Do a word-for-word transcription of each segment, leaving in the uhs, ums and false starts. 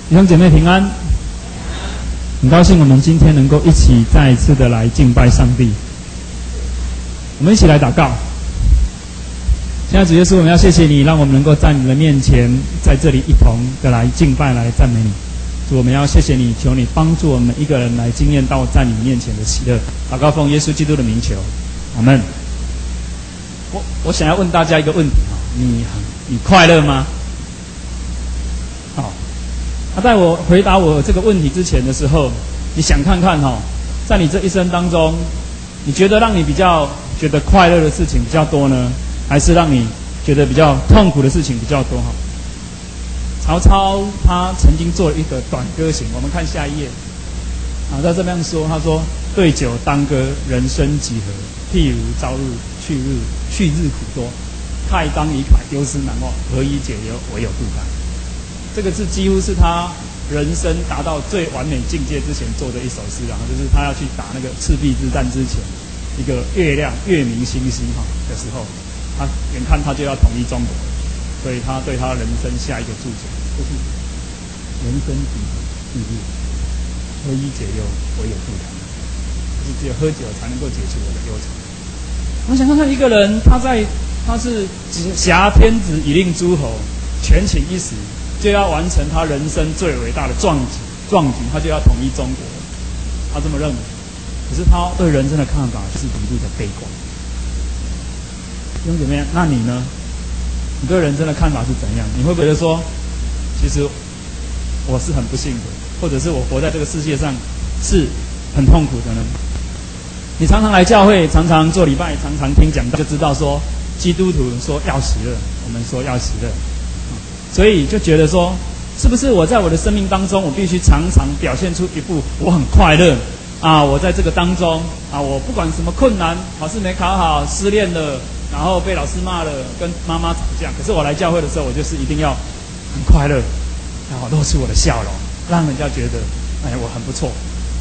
弟兄姐妹平安，很高兴我们今天能够一起再一次的来敬拜上帝。我们一起来祷告。现在主耶稣，我们要谢谢你，让我们能够在你的面前，在这里一同的来敬拜，来赞美你。主，我们要谢谢你，求你帮助我们一个人来经验到在你面前的喜乐。祷告奉耶稣基督的名求，阿们。我我想要问大家一个问题哈，你你快乐吗？好，那、啊、在我回答我这个问题之前的时候，你想看看哈，在你这一生当中，你觉得让你比较觉得快乐的事情比较多呢，还是让你觉得比较痛苦的事情比较多哈？曹操他曾经做了一个短歌行，我们看下一页啊，他这样说，他说：“对酒当歌，人生几何？譬如朝日去日去日苦多，慨当以慨，忧思难忘，何以解忧？唯有杜康。”这个是几乎是他人生达到最完美境界之前做的一首诗啊，就是他要去打那个赤壁之战之前，一个月亮月明星稀哈的时候，他眼看他就要统一中国，所以他对他人生下一个注解，就是人生几何几日，何以解忧？唯有杜康。就是只有喝酒才能够解除我的忧愁。我想看看一个人，他在他是挟天子以令诸侯，权倾一时，就要完成他人生最伟大的壮举，壮举他就要统一中国，他这么认为。可是他对人生的看法是一路的悲观。弟兄姐妹，那你呢？你对人生的看法是怎样？你会不会觉得说，其实我是很不幸的，或者是我活在这个世界上是很痛苦的呢？你常常来教会，常常做礼拜，常常听讲道，就知道说基督徒说要喜乐，我们说要喜乐，所以就觉得说，是不是我在我的生命当中，我必须常常表现出一副我很快乐啊？我在这个当中啊，我不管什么困难，考试没考好，失恋了，然后被老师骂了，跟妈妈吵架，可是我来教会的时候，我就是一定要很快乐，然后露出我的笑容，让人家觉得哎我很不错。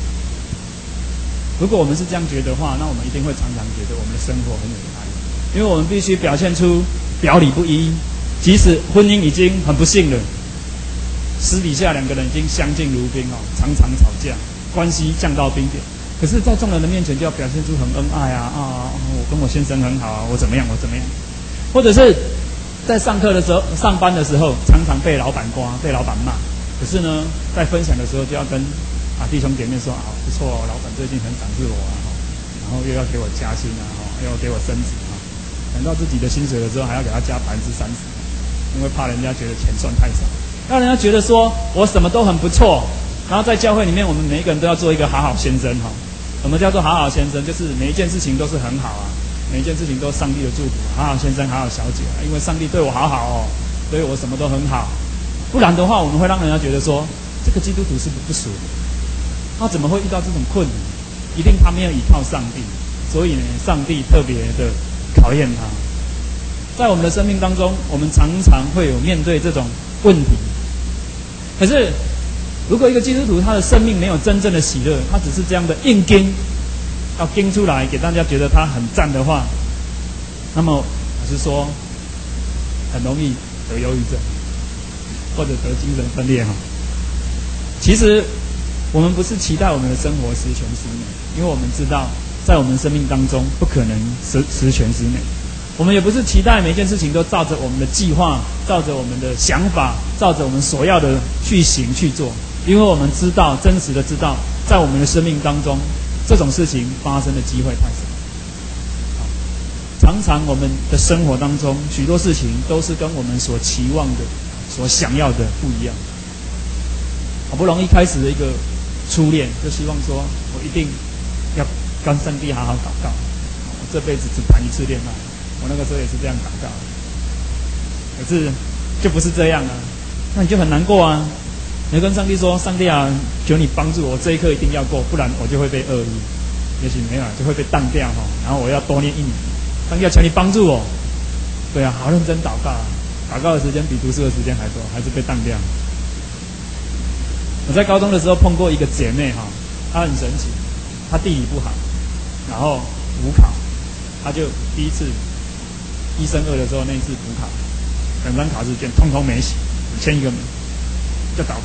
如果我们是这样觉得的话，那我们一定会常常觉得我们的生活很有压力，因为我们必须表现出表里不一，即使婚姻已经很不幸了，私底下两个人已经相敬如宾哦，常常吵架，关系降到冰点，可是在众人的面前就要表现出很恩爱啊啊，我跟我先生很好啊，我怎么样我怎么样，或者是在上课的时候、上班的时候，常常被老板刮、被老板骂，可是呢，在分享的时候就要跟啊弟兄姐妹说啊不错哦，老板最近很赏识我啊，然后又要给我加薪啊，又要给我升职啊，等到自己的薪水的时候还要给他加百分之三十，因为怕人家觉得钱赚太少，让人家觉得说我什么都很不错。然后在教会里面，我们每一个人都要做一个好好先生哈。什么叫做好好先生？就是每一件事情都是很好啊，每一件事情都是上帝的祝福，好好先生、好好小姐啊，因为上帝对我好好哦，所以我什么都很好。不然的话，我们会让人家觉得说这个基督徒是不不属的。他怎么会遇到这种困难？一定他没有依靠上帝，所以呢，上帝特别的考验他。在我们的生命当中，我们常常会有面对这种问题。可是，如果一个基督徒他的生命没有真正的喜乐，他只是这样的硬盯，要盯出来给大家觉得他很赞的话，那么我是说，很容易得忧郁症，或者得精神分裂哈。其实。我们不是期待我们的生活十全十美，因为我们知道在我们生命当中不可能十十全十美。我们也不是期待每一件事情都照着我们的计划，照着我们的想法，照着我们所要的去行去做，因为我们知道，真实的知道，在我们的生命当中，这种事情发生的机会太少。常常我们的生活当中，许多事情都是跟我们所期望的、所想要的不一样。好不容易开始的一个初恋，就希望说我一定要跟上帝好好祷告，我这辈子只谈一次恋爱。我那个时候也是这样祷告，可是就不是这样啊，那你就很难过啊。你跟上帝说：“上帝啊，求你帮助我，这一刻一定要过，不然我就会被恶意，也许没有，就会被当掉哈。然后我要多念一年，上帝要求你帮助我。”对啊，好认真祷告啊，祷告的时间比读书的时间还多，还是被当掉。我在高中的时候碰过一个姐妹哈，她很神奇，她地理不好，然后补考，她就第一次一升二的时候那一次补考，两张考试卷通通没写，签一个名，就祷告，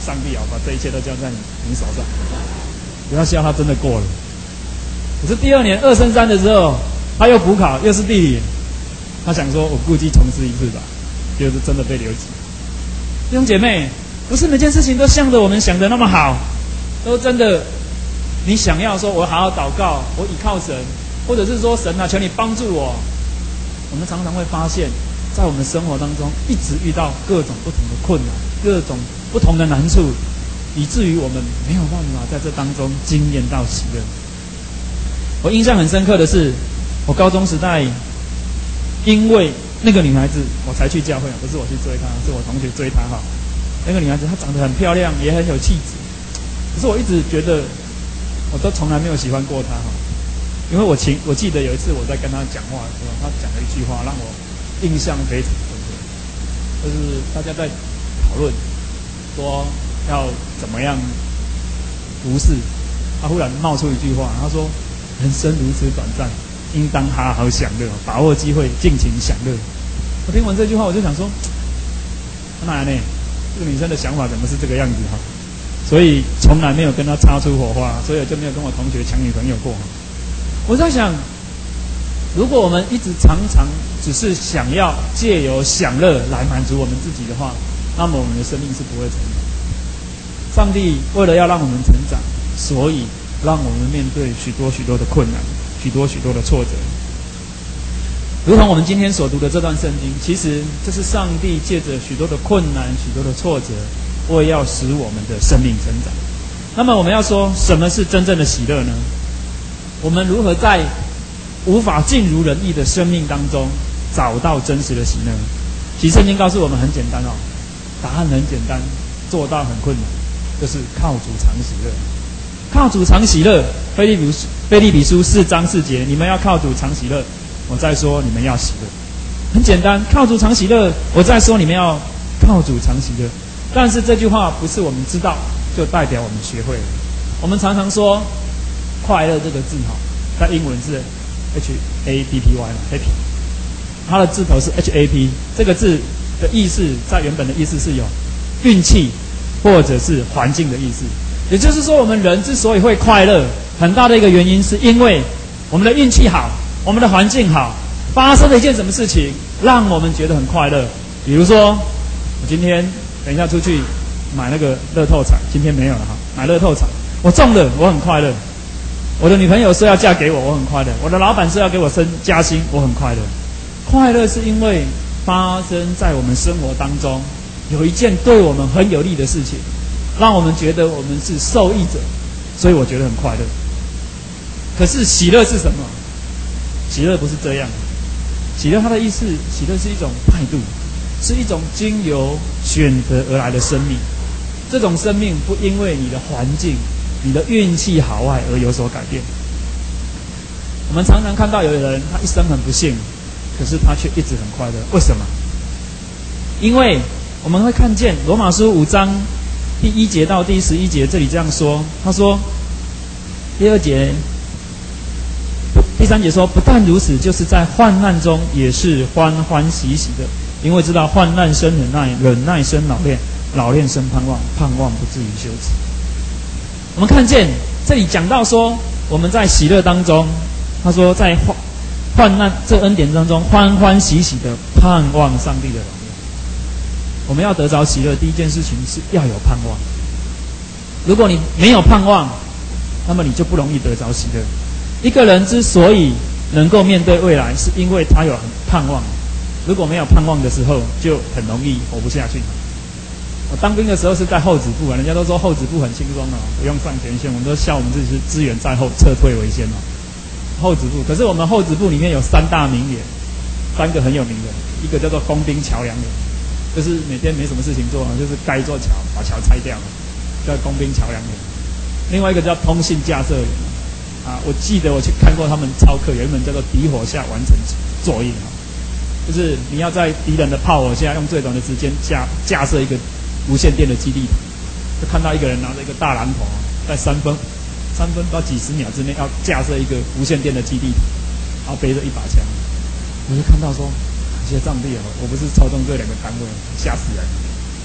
上帝啊，把这一切都交在你你手上，不要笑，他真的过了。可是第二年二升三的时候，他又补考，又是地理，他想说我估计重试一次吧，结果是真的被留级。弟兄姐妹，不是每件事情都像着我们想的那么好，都真的你想要说我好好祷告，我倚靠神，或者是说神啊，求你帮助我。我们常常会发现，在我们生活当中一直遇到各种不同的困难，各种不同的难处，以至于我们没有办法在这当中经验到喜乐。我印象很深刻的是，我高中时代因为那个女孩子我才去教会，不是我去追她，是我同学追她哈。那个女孩子她长得很漂亮，也很有气质，可是我一直觉得我都从来没有喜欢过她哈。因为我情我记得有一次我在跟她讲话的时候，她讲了一句话让我印象非常深刻，就是大家在讨论说要怎么样读事，她忽然冒出一句话，她说人生如此短暂，应当好好享乐，把握机会，尽情享乐。我听完这句话，我就想说，哪来呢？这个女生的想法怎么是这个样子哈？所以从来没有跟她擦出火花，所以我就没有跟我同学抢女朋友过。我在想，如果我们一直常常只是想要借由享乐来满足我们自己的话，那么我们的生命是不会成长。上帝为了要让我们成长，所以让我们面对许多许多的困难，许多许多的挫折。如同我们今天所读的这段圣经，其实这是上帝借着许多的困难、许多的挫折，为要使我们的生命成长。那么我们要说，什么是真正的喜乐呢？我们如何在无法尽如人意的生命当中找到真实的喜乐？其实圣经告诉我们很简单哦，答案很简单，做到很困难，就是靠主常喜乐。靠主常喜乐，腓立比腓立比书四章四节，你们要靠主常喜乐。我再说，你们要喜乐。很简单，靠主常喜乐。我再说，你们要靠主常喜乐。但是这句话不是我们知道就代表我们学会了。我们常常说快乐这个字哈，在英文是 H A P P Y 嘛 ，happy， 它的字头是 H A P， 这个字的意思在原本的意思是有运气或者是环境的意思。也就是说，我们人之所以会快乐，很大的一个原因是因为我们的运气好，我们的环境好，发生了一件什么事情让我们觉得很快乐。比如说，我今天等一下出去买那个乐透彩，今天没有了哈，买乐透彩，我中了，我很快乐。我的女朋友说要嫁给我，我很快乐。我的老板说要给我升加薪，我很快乐。快乐是因为发生在我们生活当中有一件对我们很有利的事情，让我们觉得我们是受益者，所以我觉得很快乐。可是喜乐是什么？喜乐不是这样。喜乐它的意思，喜乐是一种态度，是一种经由选择而来的生命。这种生命不因为你的环境、你的运气好坏而有所改变。我们常常看到有人，他一生很不幸，可是他却一直很快乐。为什么？因为我们会看见罗马书五章第一节到第十一节，这里这样说，他说，第二节、第三节说，不但如此，就是在患难中也是欢欢喜喜的，因为知道患难生忍耐，忍耐生老练，老练生盼望，盼望不至于羞耻。我们看见这里讲到说，我们在喜乐当中，他说在患患难这恩典当中，欢欢喜喜的盼望上帝的荣耀。我们要得着喜乐，第一件事情是要有盼望。如果你没有盼望，那么你就不容易得着喜乐。一个人之所以能够面对未来，是因为他有盼望。如果没有盼望的时候，就很容易活不下去。我当兵的时候是在后指部啊，人家都说后指部很轻松哦，不用上前线，我们都笑我们自己是资源在后，撤退为先哦。后指部，可是我们后指部里面有三大名言，三个很有名的，一个叫做工兵桥梁员，就是每天没什么事情做，就是该做桥把桥拆掉，叫工兵桥梁员。另外一个叫通信架设员啊，我记得我去看过他们操课，有一门叫做敌火下完成作业啊，就是你要在敌人的炮火下用最短的时间架架设一个无线电的基地台，就看到一个人拿着一个大榔头，在三分三分到几十秒之内要架设一个无线电的基地台，然后背着一把枪，我就看到说，感谢上帝哦，我不是操纵这两个单位，吓死人！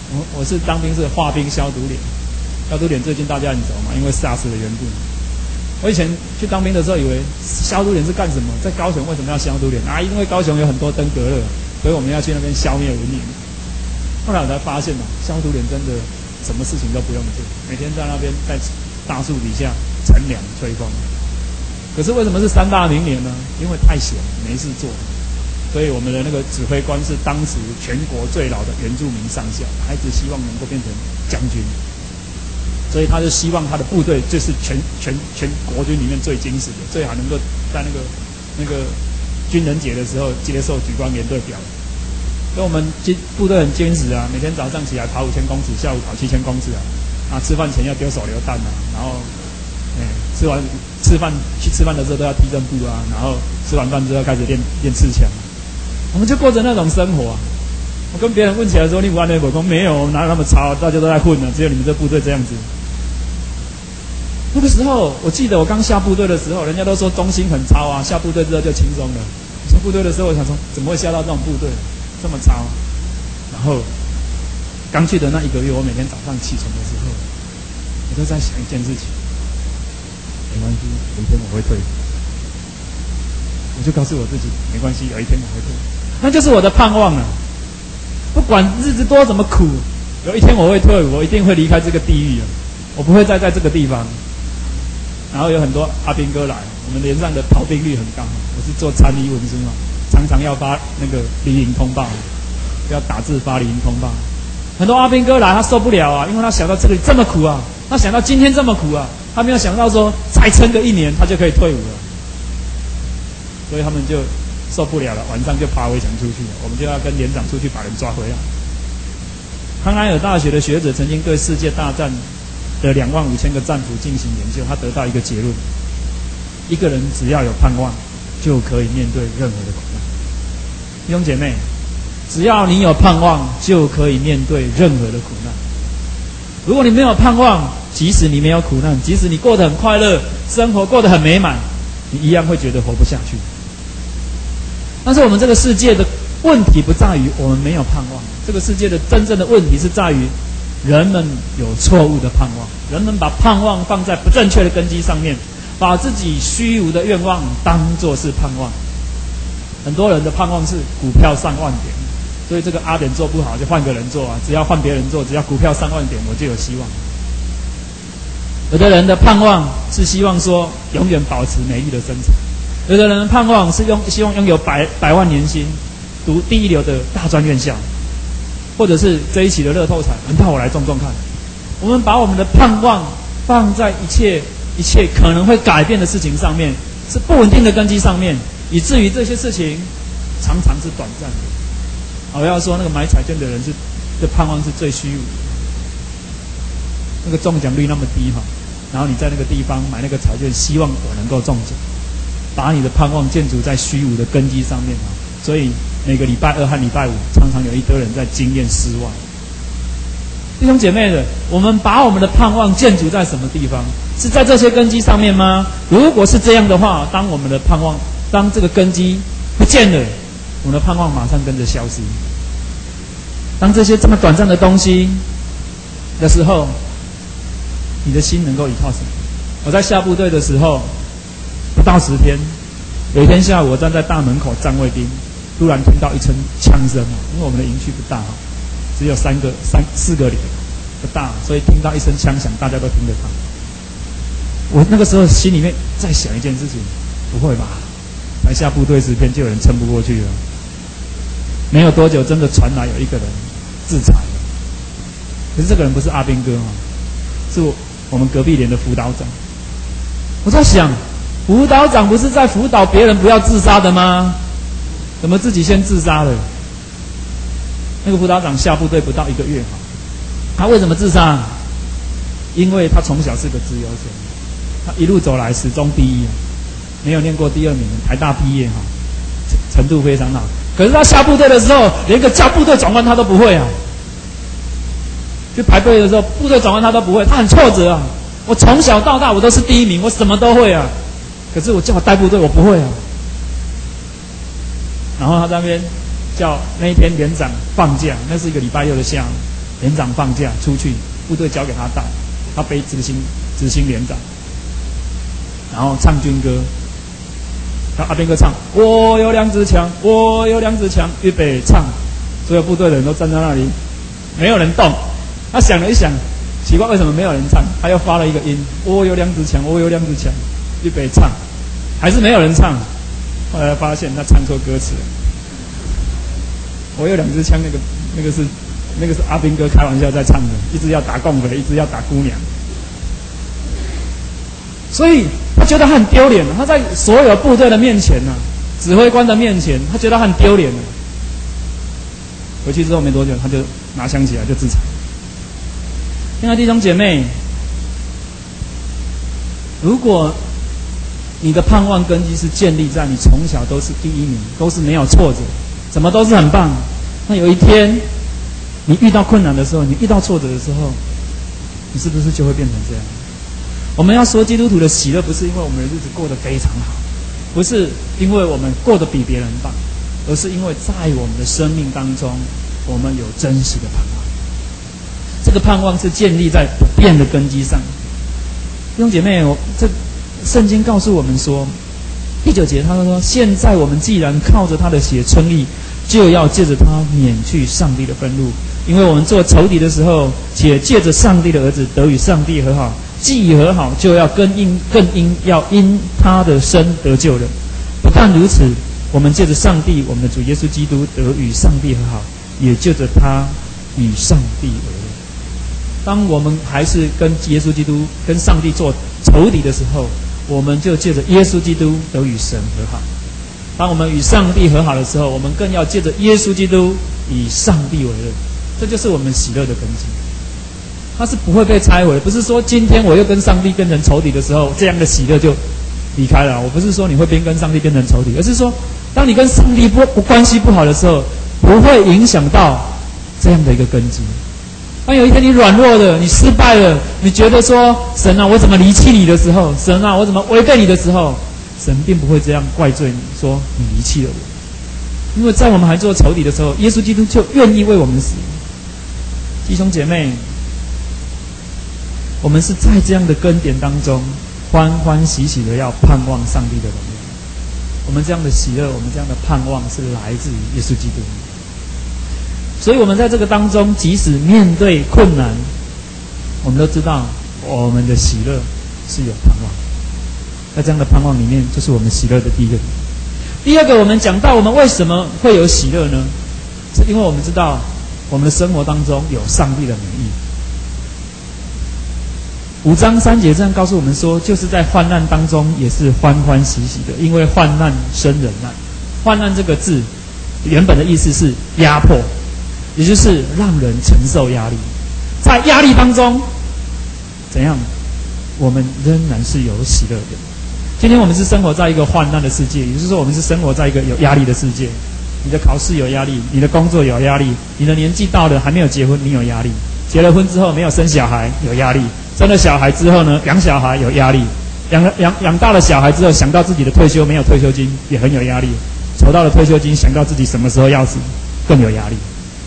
我我是当兵是化冰消毒脸，消毒脸最近大家很熟嘛，因为 SARS 的缘故。我以前去当兵的时候，以为消毒脸是干什么？在高雄为什么要消毒脸啊？因为高雄有很多登革热，所以我们要去那边消灭蚊蝇。后来我才发现啊，消毒脸真的什么事情都不用做，每天在那边在大树底下乘凉吹风。可是为什么是三大名连呢？因为太闲没事做，所以我们的那个指挥官是当时全国最老的原住民上校，他一直希望能够变成将军，所以他就希望他的部队就是全全全国军里面最精实的，最好能够在那个那个军人节的时候接受举光连队表。所以我们部队很坚持啊，每天早上起来跑五千公尺，下午跑七千公尺啊，啊吃饭前要丢手榴弹啊，然后，哎、欸、吃完吃饭去吃饭的时候都要踢正步啊，然后吃完饭之后开始练练刺枪，我们就过着那种生活啊。我跟别人问起来说你玩那火攻没有，哪有那么糙，大家都在混呢、啊，只有你们这部队这样子。那个时候我记得我刚下部队的时候，人家都说中心很糙啊，下部队之后就轻松了。下部队的时候我想说怎么会下到这种部队？这么糙，然后刚去的那一个月，我每天早上起床的时候，我都在想一件事情：没关系，有一天我会退。我就告诉我自己，没关系，有一天我会退。那就是我的盼望啊！不管日子多怎么苦，有一天我会退伍，我一定会离开这个地狱啊！我不会再在这个地方。然后有很多阿兵哥来，我们连上的逃兵率很高。我是做参议文书嘛。常常要发那个离营通报，要打字发离营通报。很多阿兵哥来，他受不了啊，因为他想到这里这么苦啊，他想到今天这么苦啊，他没有想到说再撑个一年他就可以退伍了，所以他们就受不了了，晚上就爬围墙出去了。我们就要跟连长出去把人抓回来。康奈尔大学的学者曾经对世界大战的两万五千个战俘进行研究，他得到一个结论：一个人只要有盼望，就可以面对任何的苦难。弟兄姐妹，只要你有盼望，就可以面对任何的苦难。如果你没有盼望，即使你没有苦难，即使你过得很快乐，生活过得很美满，你一样会觉得活不下去。但是我们这个世界的问题不在于我们没有盼望，这个世界的真正的问题是在于人们有错误的盼望，人们把盼望放在不正确的根基上面，把自己虚无的愿望当作是盼望。很多人的盼望是股票上万点，所以这个阿点做不好就换个人做啊，只要换别人做，只要股票上万点我就有希望。有的人的盼望是希望说永远保持美丽的身材，有的人的盼望是用希望拥有百百万年薪，读第一流的大专院校，或者是这一期的乐透彩轮到我来中中看。我们把我们的盼望放在一切一切可能会改变的事情上面，是不稳定的根基上面，以至于这些事情常常是短暂的。我要说那个买彩券的人是的盼望是最虚无的，那个中奖率那么低哈，然后你在那个地方买那个彩券，希望我能够中奖，把你的盼望建筑在虚无的根基上面啊，所以每个礼拜二和礼拜五常常有一堆人在经验失望。弟兄姐妹的，我们把我们的盼望建筑在什么地方？是在这些根基上面吗？如果是这样的话，当我们的盼望，当这个根基不见了，我们的盼望马上跟着消失。当这些这么短暂的东西的时候，你的心能够依靠什么？我在下部队的时候，不到十天，有一天下午我站在大门口站卫兵，突然听到一声枪声，因为我们的营区不大，只有三个三四个连，不大，所以听到一声枪响，大家都听得到。我那个时候心里面在想一件事情，不会吧？才下部队十天就有人撑不过去了。没有多久，真的传来有一个人自残了。可是这个人不是阿兵哥哦，是我我们隔壁连的辅导长。我在想，辅导长不是在辅导别人不要自杀的吗？怎么自己先自杀了？那个辅导长下部队不到一个月，他为什么自杀？因为他从小是个资优生，他一路走来始终第一，没有念过第二名，台大毕业哈，程度非常好。可是他下部队的时候，连个叫部队长官他都不会啊。去排队的时候，部队长官他都不会，他很挫折啊。我从小到大我都是第一名，我什么都会啊。可是我叫我带部队，我不会啊。然后他在那边叫那一天连长放假，那是一个礼拜六的下午， 连长放假出去，部队交给他带，他背执行执行连长，然后唱军歌。然后阿兵哥唱：我有两支枪，我有两支枪，预备唱。所有部队的人都站在那里，没有人动。他想了一想，奇怪为什么没有人唱？他又发了一个音：我有两支枪，我有两支枪，预备唱。还是没有人唱。后来发现他唱错歌词了。我有两支枪，那个那个是那个是阿兵哥开玩笑在唱的，一直要打共匪，一直要打姑娘。所以他觉得他很丢脸，他在所有部队的面前呢、啊，指挥官的面前，他觉得他很丢脸。回去之后没多久，他就拿枪起来就自残。亲爱的弟兄姐妹，如果你的盼望根基是建立在你从小都是第一名，都是没有挫折，什么都是很棒，那有一天你遇到困难的时候，你遇到挫折的时候，你是不是就会变成这样？我们要说基督徒的喜乐，不是因为我们的日子过得非常好，不是因为我们过得比别人棒，而是因为在我们的生命当中，我们有真实的盼望。这个盼望是建立在不变的根基上。弟兄姐妹，我这圣经告诉我们说，第九节他说：现在我们既然靠着他的血称义，就要借着他免去上帝的愤怒，因为我们做仇敌的时候，且借着上帝的儿子得与上帝和好，既已和好，就要更因更因要因他的生得救了。不但如此，我们借着上帝我们的主耶稣基督得与上帝和好，也借着他与上帝为乐。当我们还是跟耶稣基督跟上帝做仇敌的时候，我们就借着耶稣基督得与神和好。当我们与上帝和好的时候，我们更要借着耶稣基督以上帝为乐。这就是我们喜乐的根基，它是不会被拆毁的。不是说今天我又跟上帝变成仇敌的时候，这样的喜乐就离开了。我不是说你会变跟上帝变成仇敌，而是说当你跟上帝不不关系不好的时候，不会影响到这样的一个根基。当有一天你软弱了，你失败了，你觉得说神啊，我怎么离弃你的时候，神啊，我怎么违背你的时候，神并不会这样怪罪你，说你离弃了我。因为在我们还做仇敌的时候，耶稣基督就愿意为我们死。弟兄姐妹，我们是在这样的根点当中欢欢喜喜的要盼望上帝的荣耀。我们这样的喜乐，我们这样的盼望是来自于耶稣基督。所以我们在这个当中，即使面对困难，我们都知道我们的喜乐是有盼望。在这样的盼望里面，就是我们喜乐的第一个。第二个，我们讲到我们为什么会有喜乐呢？是因为我们知道我们的生活当中有上帝的美意。五章三节这样告诉我们说，就是在患难当中也是欢欢喜喜的，因为患难生忍耐。患难这个字原本的意思是压迫，也就是让人承受压力。在压力当中，怎样？我们仍然是有喜乐的。今天我们是生活在一个患难的世界，也就是说，我们是生活在一个有压力的世界。你的考试有压力，你的工作有压力，你的年纪到了还没有结婚，你有压力；结了婚之后没有生小孩，有压力；生了小孩之后呢，养小孩有压力；养了养养大了小孩之后，想到自己的退休没有退休金，也很有压力；筹到了退休金，想到自己什么时候要死，更有压力。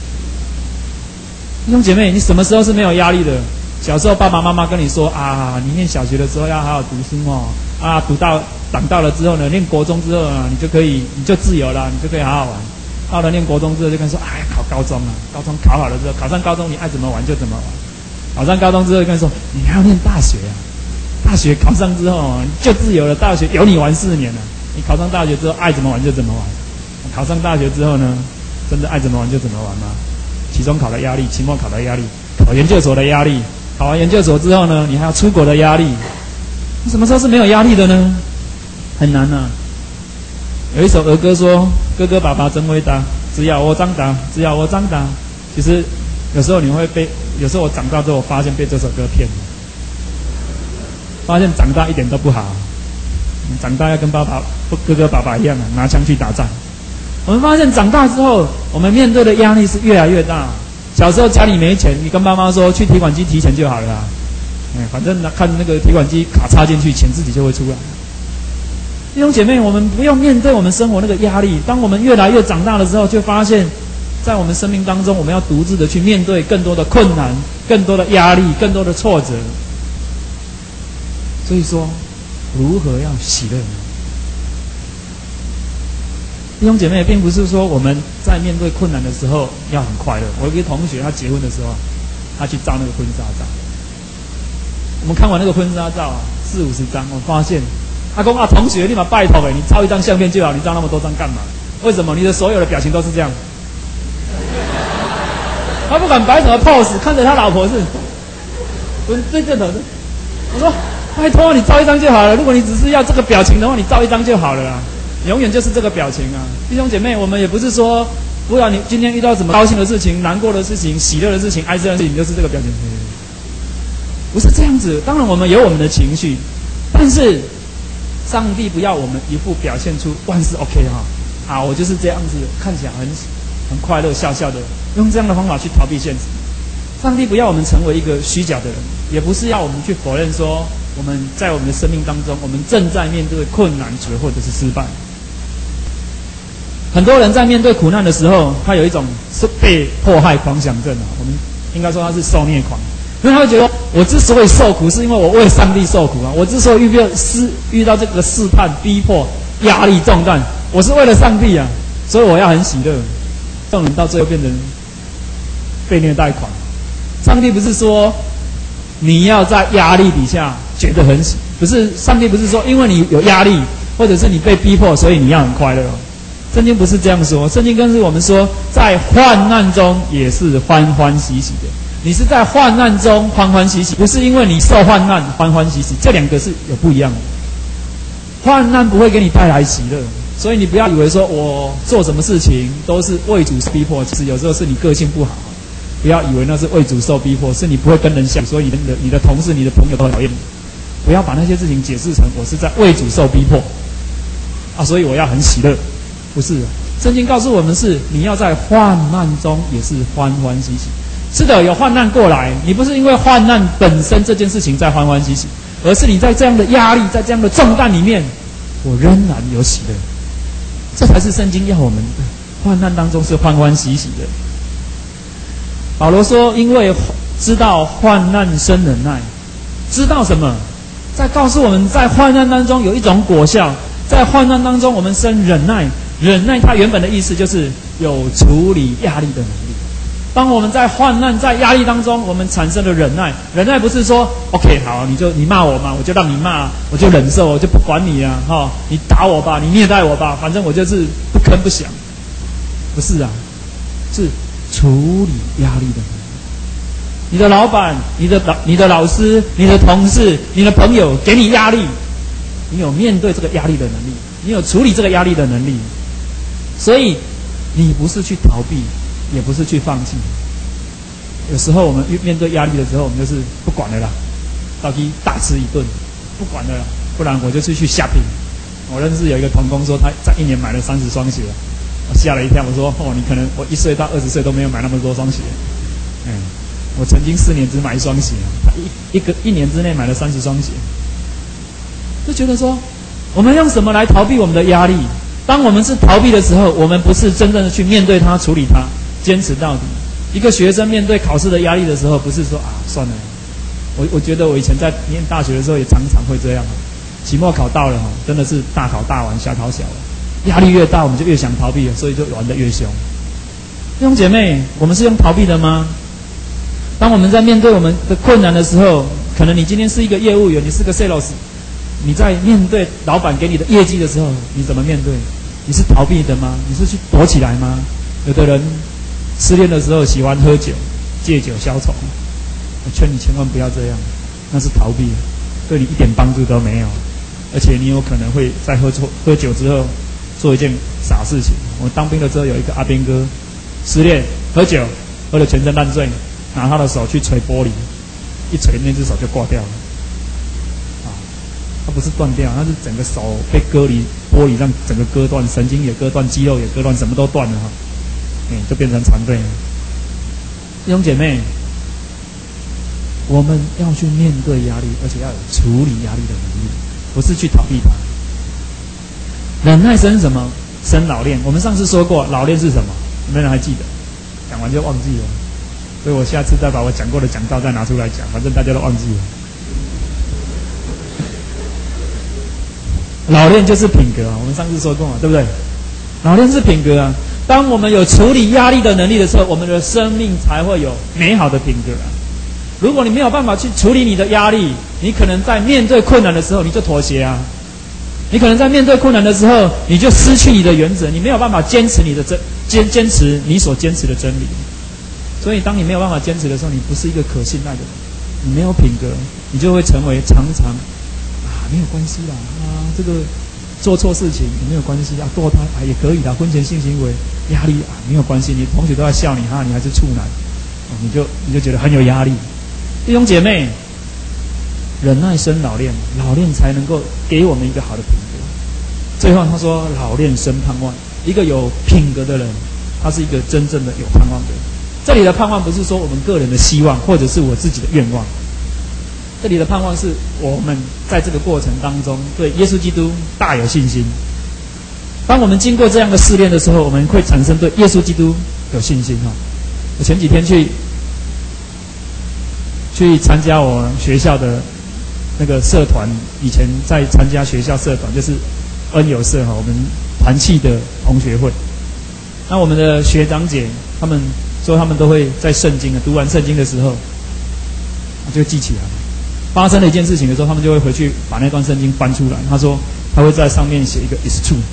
弟兄姐妹，你什么时候是没有压力的？小时候爸爸妈妈跟你说啊，你念小学的时候要好好读书哦，啊，读到长大了之后呢，念国中之后啊，你就可以你就自由了，你就可以好好玩。到了念国中之后就跟你说，哎，考高中啊，高中考好了之后，考上高中你爱怎么玩就怎么玩。考上高中之后就跟你说，你还要念大学啊，大学考上之后你就自由了，大学有你玩四年了。你考上大学之后爱怎么玩就怎么玩。考上大学之后呢，真的爱怎么玩就怎么玩吗？期中考的压力，期末考的压力，考研究所的压力。考完研究所之后呢，你还要出国的压力。你什么时候是没有压力的呢？很难啊。有一首儿歌说：“哥哥爸爸真伟大，只要我长大，只要我长大。”其实有时候你会被，有时候我长大之后，我发现被这首歌骗了，发现长大一点都不好。你长大要跟爸爸、哥哥爸爸一样啊，拿枪去打仗。我们发现长大之后，我们面对的压力是越来越大。小时候家里没钱，你跟妈妈说去提款机提钱就好了啦，哎，反正看那个提款机卡插进去，钱自己就会出来。弟兄姐妹，我们不用面对我们生活那个压力。当我们越来越长大的时候，就发现在我们生命当中，我们要独自的去面对更多的困难、更多的压力、更多的挫折。所以说，如何要喜乐呢？弟兄姐妹，并不是说我们在面对困难的时候要很快乐。我有一个同学，他结婚的时候，他去照那个婚纱照。我们看完那个婚纱照啊，四五十张，我发现，他说啊，同学，立马拜托哎，你照一张相片就好，你照那么多张干嘛？为什么？你的所有的表情都是这样。他不管摆什么 pose， 看着他老婆是，我对这种，我说拜托你照一张就好了。如果你只是要这个表情的话，你照一张就好了啦。永远就是这个表情啊，弟兄姐妹，我们也不是说，不管你今天遇到什么高兴的事情、难过的事情、喜乐的事情、哀伤的事情，就是这个表情，不是这样子。当然，我们有我们的情绪，但是上帝不要我们一副表现出万事 OK 哈，啊，我就是这样子，看起来很很快乐、笑笑的，用这样的方法去逃避现实。上帝不要我们成为一个虚假的人，也不是要我们去否认说我们在我们的生命当中，我们正在面对困难或者是失败。很多人在面对苦难的时候，他有一种是被迫害狂想症啊，我们应该说他是受虐狂，因为他会觉得我之所以受苦，是因为我为上帝受苦啊，我之所以遇到试遇到这个试探、逼迫、压力、重担，我是为了上帝啊，所以我要很喜乐。这种人到最后变成被虐待狂。上帝不是说你要在压力底下觉得很喜，不是，上帝不是说因为你有压力或者是你被逼迫，所以你要很快乐哦。圣经不是这样说，圣经更是我们说，在患难中也是欢欢喜喜的。你是在患难中欢欢喜喜，不是因为你受患难欢欢喜喜，这两个是有不一样的。患难不会给你带来喜乐，所以你不要以为说我做什么事情都是为主受逼迫，其实有时候是你个性不好。不要以为那是为主受逼迫，是你不会跟人相处，所以你的你的同事、你的朋友都很讨厌你。不要把那些事情解释成我是在为主受逼迫啊，所以我要很喜乐。不是，圣经告诉我们是你要在患难中也是欢欢喜喜。是的，有患难过来，你不是因为患难本身这件事情在欢欢喜喜，而是你在这样的压力、在这样的重担里面，我仍然有喜乐。这才是圣经要我们的患难当中是欢欢喜喜的。保罗说，因为知道患难生忍耐，知道什么？在告诉我们在患难当中有一种果效，在患难当中我们生忍耐。忍耐它原本的意思就是有处理压力的能力。当我们在患难、在压力当中，我们产生了忍耐。忍耐不是说 OK 好，你就你骂我嘛，我就让你骂，我就忍受，我就不管你啊，哈、哦，你打我吧，你虐待我吧，反正我就是不吭不响。不是啊，是处理压力的能力。你的老板、你的老、你的老师、你的同事、你的朋友给你压力，你有面对这个压力的能力，你有处理这个压力的能力。所以，你不是去逃避，也不是去放弃。有时候我们面对压力的时候，我们就是不管了啦，到底大吃一顿，不管了啦，不然我就去去 shopping。我认识有一个同工说，他在一年买了三十双鞋，我吓了一跳。我说：哦，你可能我一岁到二十岁都没有买那么多双鞋。嗯，我曾经四年只买一双鞋，他一一个一年之内买了三十双鞋，就觉得说，我们用什么来逃避我们的压力？当我们是逃避的时候，我们不是真正的去面对它、处理它、坚持到底。一个学生面对考试的压力的时候，不是说啊算了，我我觉得我以前在念大学的时候也常常会这样。期末考到了哈，真的是大考大玩，小考小玩，压力越大，我们就越想逃避了，所以就玩得越凶。弟兄姐妹，我们是用逃避的吗？当我们在面对我们的困难的时候，可能你今天是一个业务员，你是个 sales。你在面对老板给你的业绩的时候，你怎么面对？你是逃避的吗？你是去躲起来吗？有的人失恋的时候喜欢喝酒，借酒消愁。我劝你千万不要这样，那是逃避，对你一点帮助都没有，而且你有可能会在喝错喝酒之后做一件傻事情。我当兵的时候有一个阿兵哥失恋喝酒，喝得全身烂醉，拿他的手去捶玻璃，一捶那只手就挂掉了。它不是断掉，它是整个手被割离，玻璃上整个割断，神经也割断，肌肉也割断，什么都断了哈，嗯，就变成残废了。弟兄姐妹，我们要去面对压力，而且要有处理压力的能力，不是去逃避它。忍耐生什么？生老练。我们上次说过，老练是什么？有没有人还记得？ 讲完就忘记了。所以我下次再把我讲过的讲道再拿出来讲，反正大家都忘记了。老练就是品格啊，我们上次说过嘛，对不对？老练是品格啊。当我们有处理压力的能力的时候，我们的生命才会有美好的品格啊。如果你没有办法去处理你的压力，你可能在面对困难的时候你就妥协啊。你可能在面对困难的时候，你就失去你的原则，你没有办法坚持你的真坚坚持你所坚持的真理。所以，当你没有办法坚持的时候，你不是一个可信赖的人，你没有品格，你就会成为常常啊没有关系啦啊这个做错事情也没有关系啊，堕胎啊也可以啦，婚前性行为压力啊没有关系，你同学都在笑你哈，你还是处男，哦、你就你就觉得很有压力。弟兄姐妹，忍耐生老练，老练才能够给我们一个好的品格。最后他说，老练生盼望，一个有品格的人，他是一个真正的有盼望的人。这里的盼望不是说我们个人的希望，或者是我自己的愿望。这里的盼望是我们在这个过程当中对耶稣基督大有信心。当我们经过这样的试炼的时候，我们会产生对耶稣基督有信心哈。我前几天去去参加我学校的那个社团，以前在参加学校社团，就是恩友社哈，我们团契的同学会。那我们的学长姐他们说，他们都会在圣经啊读完圣经的时候，就记起来。发生了一件事情的时候，他们就会回去把那段圣经翻出来。他说他会在上面写一个 "is true"，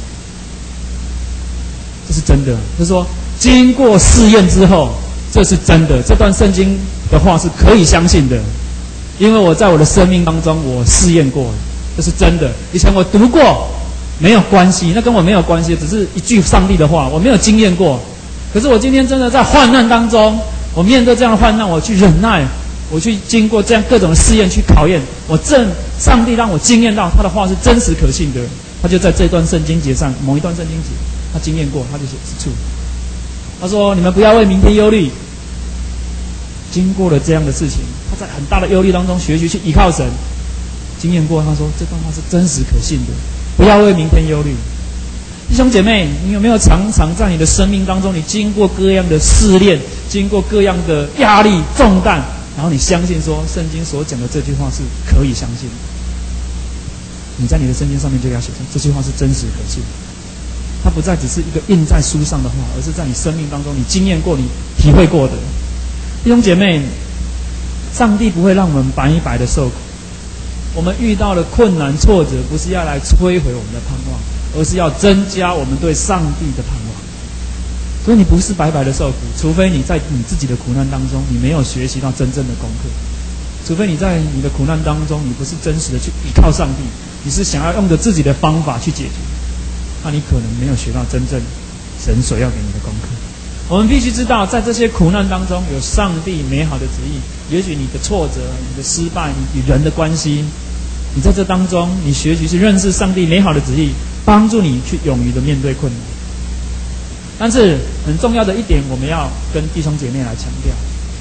这是真的。就是说，经过试验之后，这是真的。这段圣经的话是可以相信的，因为我在我的生命当中我试验过，这是真的。以前我读过，没有关系，那跟我没有关系，只是一句上帝的话，我没有经验过。可是我今天真的在患难当中，我面对这样的患难，我去忍耐，我去经过这样各种的试验去考验，我正上帝让我经验到他的话是真实可信的。他就在这段圣经节上某一段圣经节，他经验过，他就写是处。他说：“你们不要为明天忧虑。”经过了这样的事情，他在很大的忧虑当中学习去依靠神，经验过。他说这段话是真实可信的，不要为明天忧虑。弟兄姐妹，你有没有常常在你的生命当中，你经过各样的试炼，经过各样的压力重担，然后你相信说圣经所讲的这句话是可以相信的？你在你的圣经上面就要写上这句话是真实可信，它不再只是一个印在书上的话，而是在你生命当中你经验过、你体会过的。弟兄姐妹，上帝不会让我们白白的受苦。我们遇到了困难挫折，不是要来摧毁我们的盼望，而是要增加我们对上帝的盼望。所以你不是白白的受苦，除非你在你自己的苦难当中，你没有学习到真正的功课；除非你在你的苦难当中，你不是真实的去依靠上帝，你是想要用着自己的方法去解决，那你可能没有学到真正神所要给你的功课。我们必须知道，在这些苦难当中，有上帝美好的旨意。也许你的挫折、你的失败、你与人的关系，你在这当中，你学习去认识上帝美好的旨意，帮助你去勇于的面对困难。但是很重要的一点，我们要跟弟兄姐妹来强调。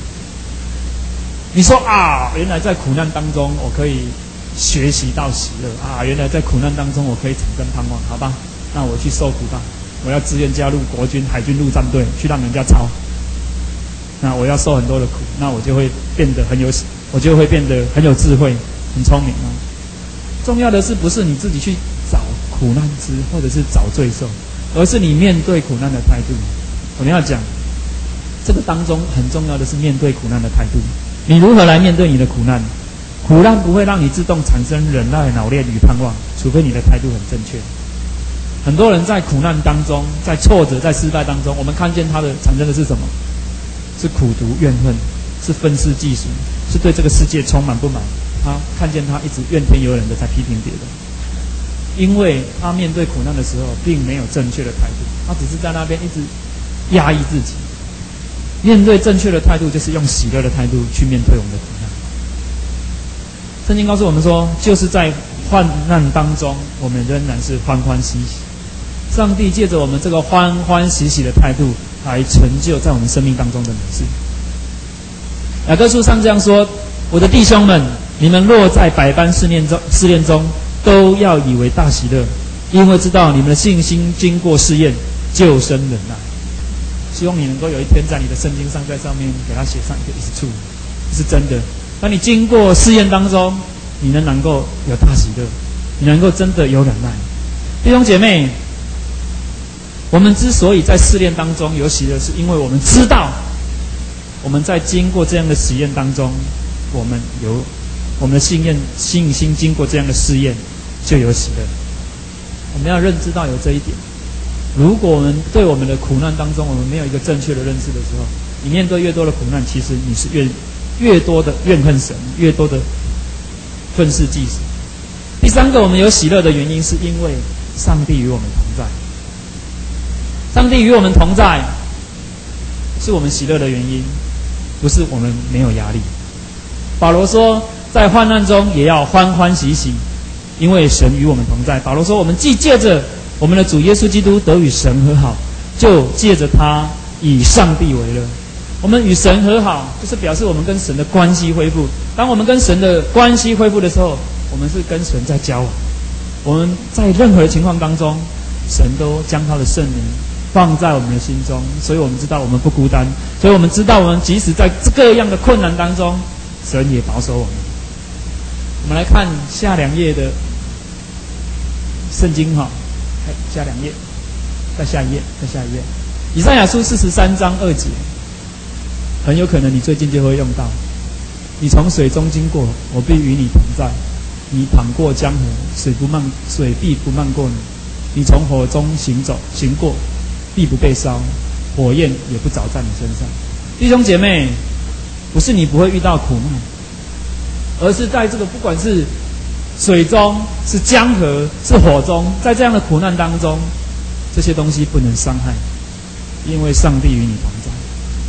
你说啊，原来在苦难当中，我可以学习到喜乐啊！原来在苦难当中，我可以产生盼望，好吧？那我去受苦吧。我要自愿加入国军海军陆战队，去让人家抄。那我要受很多的苦，那我就会变得很有，我就会变得很有智慧、很聪明啊。重要的是不是你自己去找苦难之，或者是找罪受，而是你面对苦难的态度。我们要讲，这个当中很重要的是面对苦难的态度。你如何来面对你的苦难？苦难不会让你自动产生忍耐、老练与盼望，除非你的态度很正确。很多人在苦难当中，在挫折、在失败当中，我们看见他的产生的是什么？是苦毒、怨恨，是愤世嫉俗，是对这个世界充满不满。他看见他一直怨天尤人的在批评别人，因为他面对苦难的时候，并没有正确的态度，他只是在那边一直压抑自己。面对正确的态度，就是用喜乐的态度去面对我们的苦难。圣经告诉我们说，就是在患难当中，我们仍然是欢欢喜喜。上帝借着我们这个欢欢喜喜的态度，来成就在我们生命当中的美事。雅各书上这样说：“我的弟兄们，你们若在百般试炼中，试炼中都要以为大喜乐，因为知道你们的信心经过试验，就生忍耐。” 希望你能够有一天在你的圣经上，在上面给它写上一个 is true， 是真的。当你经过试验当中，你能能够有大喜乐，你能够真的有忍耐。弟兄姐妹，我们之所以在试炼当中有喜乐，是因为我们知道我们在经过这样的实验当中，我们有我们的信念信心经过这样的试验就有喜乐。我们要认知到有这一点。如果我们对我们的苦难当中，我们没有一个正确的认识的时候，你面对越多的苦难，其实你是越越多的怨恨神，越多的愤世嫉俗。第三个，我们有喜乐的原因，是因为上帝与我们同在。上帝与我们同在，是我们喜乐的原因，不是我们没有压力。保罗说，在患难中也要欢欢喜喜，因为神与我们同在。保罗说，我们既借着我们的主耶稣基督得与神和好，就借着他以上帝为乐。我们与神和好，就是表示我们跟神的关系恢复。当我们跟神的关系恢复的时候，我们是跟神在交往。我们在任何的情况当中，神都将他的圣灵放在我们的心中，所以我们知道我们不孤单，所以我们知道我们即使在各样的困难当中，神也保守我们。我们来看下两页的圣经哈，下两页，再下一页，再下一页。以赛亚书四十三章二节，很有可能你最近就会用到。你从水中经过，我必与你同在；你淌过江河，水不漫，水必不漫过你；你从火中行走，行过，必不被烧，火焰也不着在你身上。弟兄姐妹，不是你不会遇到苦难，而是在这个不管是水中、是江河、是火中，在这样的苦难当中，这些东西不能伤害，因为上帝与你同在。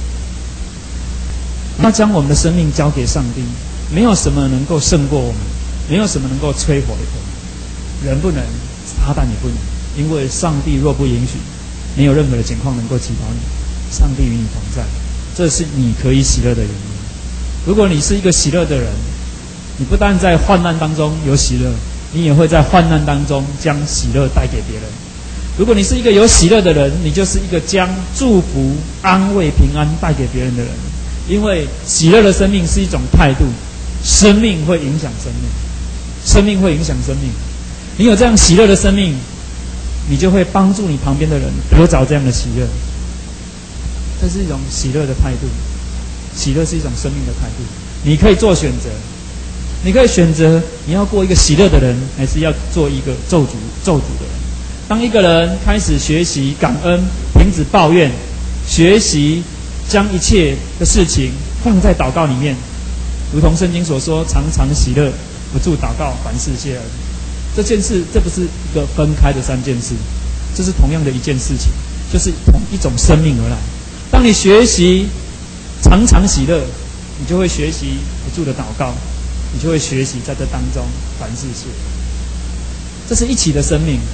要将我们的生命交给上帝，没有什么能够胜过我们，没有什么能够摧毁我们。人不能，撒旦也不能，因为上帝若不允许，没有任何的情况能够击倒你。上帝与你同在，这是你可以喜乐的原因。如果你是一个喜乐的人，你不但在患难当中有喜乐，你也会在患难当中将喜乐带给别人。如果你是一个有喜乐的人，你就是一个将祝福、安慰、平安带给别人的人。因为喜乐的生命是一种态度，生命会影响生命，生命会影响生命。你有这样喜乐的生命，你就会帮助你旁边的人得着这样的喜乐。这是一种喜乐的态度，喜乐是一种生命的态度。你可以做选择，你可以选择你要过一个喜乐的人，还是要做一个咒诅咒诅的人。当一个人开始学习感恩，停止抱怨，学习将一切的事情放在祷告里面，如同圣经所说，常常喜乐，不住祷告，凡事谢恩。这件事，这不是一个分开的三件事，这是同样的一件事情，就是同一种生命而来。当你学习常常喜乐，你就会学习不住的祷告，你就会学习在这当中凡事谢恩。这是一起的生命。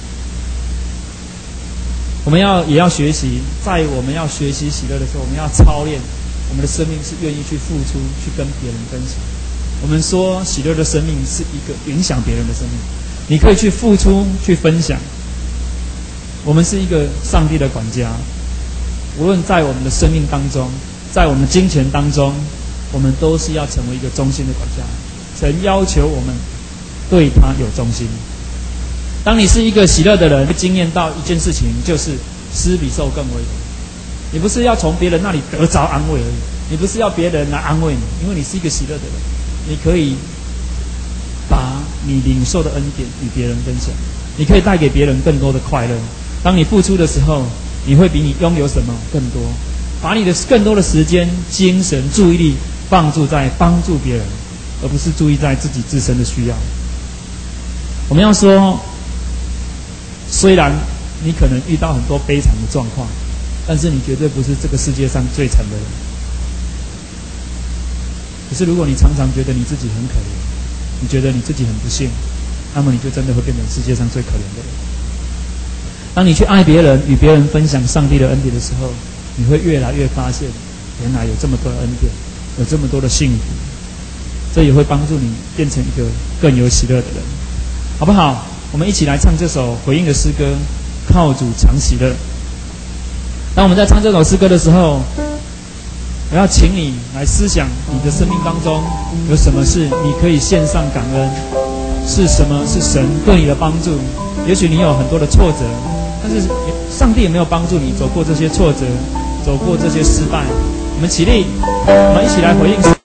我们要也要学习，在我们要学习喜乐的时候，我们要操练我们的生命是愿意去付出，去跟别人分享。我们说喜乐的生命是一个影响别人的生命，你可以去付出，去分享。我们是一个上帝的管家，无论在我们的生命当中，在我们的金钱当中，我们都是要成为一个忠心的管家。神要求我们对他有忠心。当你是一个喜乐的人，会经验到一件事情，就是施比受更为有。你不是要从别人那里得着安慰而已，你不是要别人来安慰你，因为你是一个喜乐的人，你可以把你领受的恩典与别人分享，你可以带给别人更多的快乐。当你付出的时候，你会比你拥有什么更多，把你的更多的时间、精神、注意力放注在帮助别人，而不是注意在自己自身的需要。我们要说，虽然你可能遇到很多悲惨的状况，但是你绝对不是这个世界上最惨的人。可是如果你常常觉得你自己很可怜，你觉得你自己很不幸，那么你就真的会变成世界上最可怜的人。当你去爱别人，与别人分享上帝的恩典的时候，你会越来越发现，原来有这么多的恩典，有这么多的幸福。这也会帮助你变成一个更有喜乐的人，好不好？我们一起来唱这首回应的诗歌，靠主常喜乐。 当我们在唱这首诗歌的时候，我要请你来思想你的生命当中有什么事你可以献上感恩，是什么是神对你的帮助。也许你有很多的挫折，但是上帝也没有帮助你走过这些挫折，走过这些失败。我们起立，我们一起来回应。